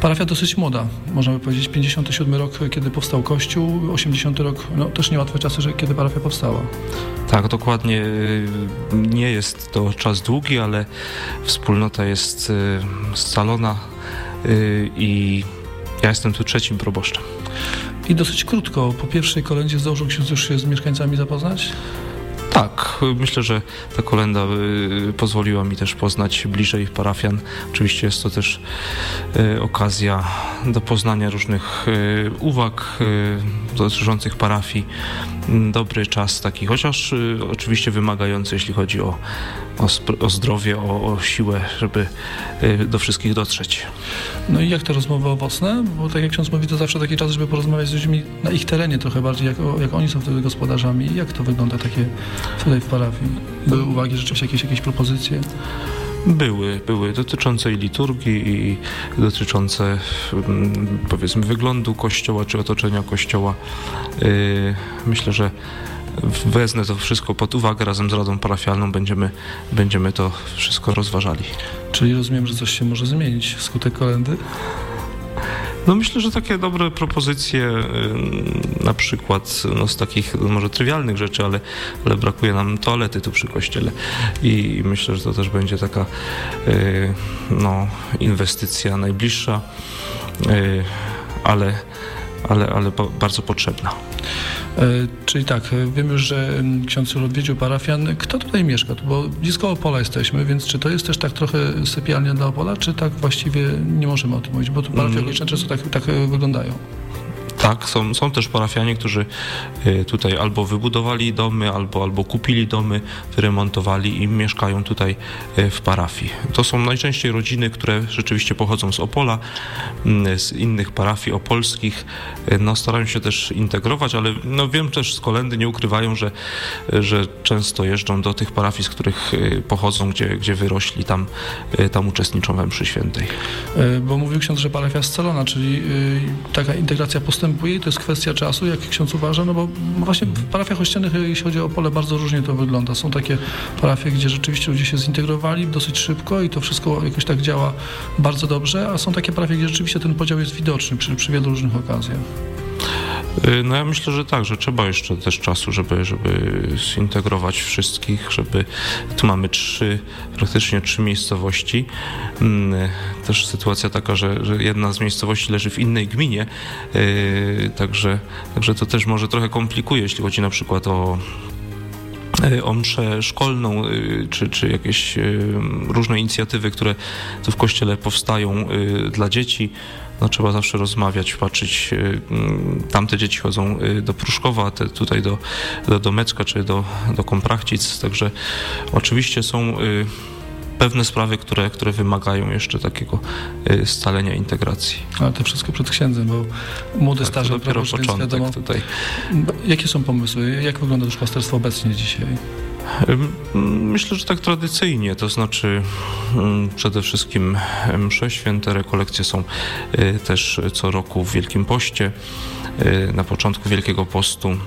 Parafia dosyć młoda, można by powiedzieć. 57 rok, kiedy powstał kościół, 80 rok, no też niełatwe czasy, kiedy parafia powstała. Tak, dokładnie. Nie jest to czas długi, ale wspólnota jest scalona i ja jestem tu trzecim proboszczem. I dosyć krótko, po pierwszej kolędzie zdążył ksiądz już się z mieszkańcami zapoznać? Tak, myślę, że ta kolenda pozwoliła mi też poznać bliżej parafian. Oczywiście jest to też okazja do poznania różnych uwag dotyczących parafii. Dobry czas taki, chociaż oczywiście wymagający, jeśli chodzi o zdrowie, o siłę, żeby do wszystkich dotrzeć. No i jak te rozmowy owocne? Bo tak jak ksiądz mówi, to zawsze taki czas, żeby porozmawiać z ludźmi na ich terenie trochę bardziej, jak oni są wtedy gospodarzami. Jak to wygląda takie tutaj w parafii? Były uwagi, rzeczywiście jakieś propozycje? Były dotyczące i liturgii, i dotyczące powiedzmy wyglądu kościoła, czy otoczenia kościoła. Myślę, że wezmę to wszystko pod uwagę, razem z Radą Parafialną będziemy to wszystko rozważali. Czyli rozumiem, że coś się może zmienić wskutek kolendy? No myślę, że takie dobre propozycje, na przykład z takich może trywialnych rzeczy, ale brakuje nam toalety tu przy kościele i myślę, że to też będzie taka inwestycja najbliższa, ale bardzo potrzebna. Czyli tak, wiem już, że ksiądz już odwiedził parafian. Kto tutaj mieszka? Bo blisko Opola jesteśmy, więc czy to jest też tak trochę sypialnia dla Opola, czy tak właściwie nie możemy o tym mówić? Bo tu parafie często tak wyglądają. Tak, są też parafianie, którzy tutaj albo wybudowali domy, albo kupili domy, wyremontowali i mieszkają tutaj w parafii. To są najczęściej rodziny, które rzeczywiście pochodzą z Opola, z innych parafii opolskich. Starają się też integrować, ale wiem też z kolendy, nie ukrywają, że często jeżdżą do tych parafii, z których pochodzą, gdzie wyrośli, tam uczestniczą we mszy świętej. Bo mówił ksiądz, że parafia scalona, czyli taka integracja postępuje i to jest kwestia czasu, jak ksiądz uważa, bo właśnie w parafiach ościennych, jeśli chodzi o Opole, bardzo różnie to wygląda. Są takie parafie, gdzie rzeczywiście ludzie się zintegrowali dosyć szybko i to wszystko jakoś tak działa bardzo dobrze, a są takie parafie, gdzie rzeczywiście ten podział jest widoczny przy wielu różnych okazjach. No ja myślę, że tak, że trzeba jeszcze też czasu, żeby zintegrować wszystkich, tu mamy praktycznie trzy miejscowości. Też sytuacja taka, że jedna z miejscowości leży w innej gminie, także to też może trochę komplikuje, jeśli chodzi na przykład o mszę szkolną, czy jakieś różne inicjatywy, które tu w kościele powstają dla dzieci. Trzeba zawsze rozmawiać, patrzeć. Tamte dzieci chodzą do Pruszkowa, te tutaj do Mecka, czy do Komprachcic, także oczywiście są pewne sprawy, które wymagają jeszcze takiego scalenia, integracji. Ale to wszystko przed księdzem, bo młody staż, dopiero początek wiadomo, tutaj. Jakie są pomysły? Jak wygląda duszpasterstwo obecnie dzisiaj? Myślę, że tak tradycyjnie, to znaczy przede wszystkim msze święte, rekolekcje są też co roku w Wielkim Poście, na początku Wielkiego Postu.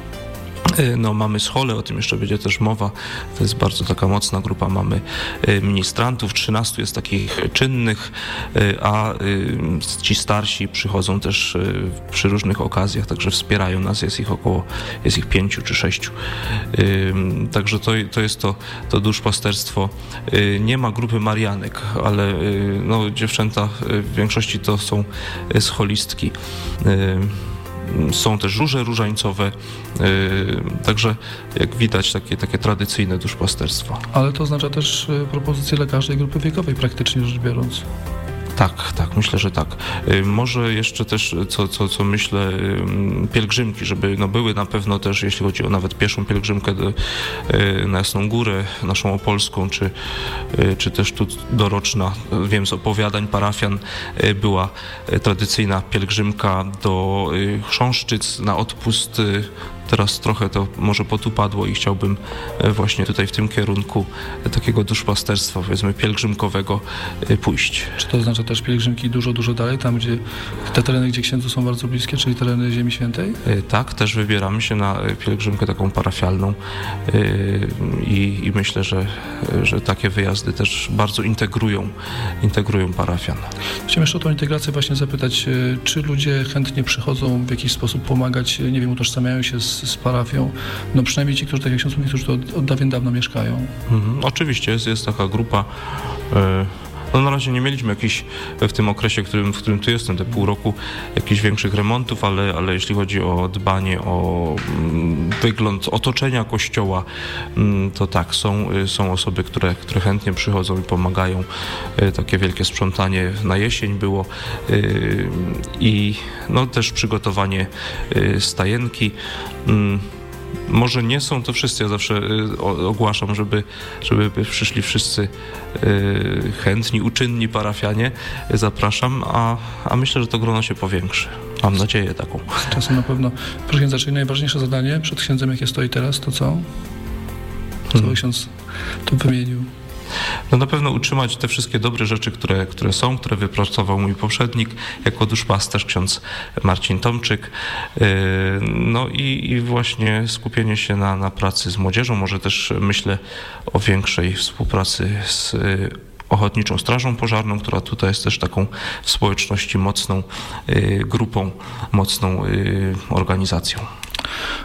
Mamy scholę, o tym jeszcze będzie też mowa, to jest bardzo taka mocna grupa, mamy ministrantów, 13 jest takich czynnych, a ci starsi przychodzą też przy różnych okazjach, także wspierają nas, jest ich 5 czy 6. Także to jest to duszpasterstwo. Nie ma grupy marianek, ale dziewczęta w większości to są scholistki. Są też róże różańcowe, także jak widać takie tradycyjne duszpasterstwo. Ale to oznacza też propozycje dla każdej grupy wiekowej praktycznie rzecz biorąc. Tak, myślę, że tak. Może jeszcze też, co myślę, pielgrzymki, żeby były na pewno też, jeśli chodzi o nawet pieszą pielgrzymkę na Jasną Górę, naszą opolską, czy też tu doroczna, wiem z opowiadań parafian, była tradycyjna pielgrzymka do Chrząszczyc na odpust Teraz trochę to może potupadło i chciałbym właśnie tutaj w tym kierunku takiego duszpasterstwa, powiedzmy pielgrzymkowego pójść. Czy to oznacza też pielgrzymki dużo dalej, tam gdzie te tereny, gdzie księdzu są bardzo bliskie, czyli tereny Ziemi Świętej? Tak, też wybieramy się na pielgrzymkę taką parafialną i myślę, że takie wyjazdy też bardzo integrują parafian. Chciałem jeszcze o tą integrację właśnie zapytać, czy ludzie chętnie przychodzą w jakiś sposób pomagać, nie wiem, utożsamiają się z parafią, no przynajmniej ci, którzy, tak jak ksiądz mówi, którzy tu od dawien dawna mieszkają. Oczywiście jest taka grupa. No na razie nie mieliśmy jakichś w tym okresie, w którym tu jestem, te pół roku, jakichś większych remontów, ale jeśli chodzi o dbanie o wygląd otoczenia kościoła, to tak, są osoby, które chętnie przychodzą i pomagają. Takie wielkie sprzątanie na jesień było i no też przygotowanie stajenki. Może nie są to wszyscy, ja zawsze ogłaszam, żeby przyszli wszyscy chętni, uczynni parafianie, zapraszam, a myślę, że to grono się powiększy. Mam nadzieję taką. Czasem na pewno. Proszę księdza, czyli najważniejsze zadanie przed księdzem, jakie stoi teraz, to co? Co ksiądz tu wymienił? No na pewno utrzymać te wszystkie dobre rzeczy, które wypracował mój poprzednik jako duszpasterz, ksiądz Marcin Tomczyk. No i właśnie skupienie się na pracy z młodzieżą, może też myślę o większej współpracy z Ochotniczą Strażą Pożarną, która tutaj jest też taką w społeczności mocną grupą, mocną organizacją.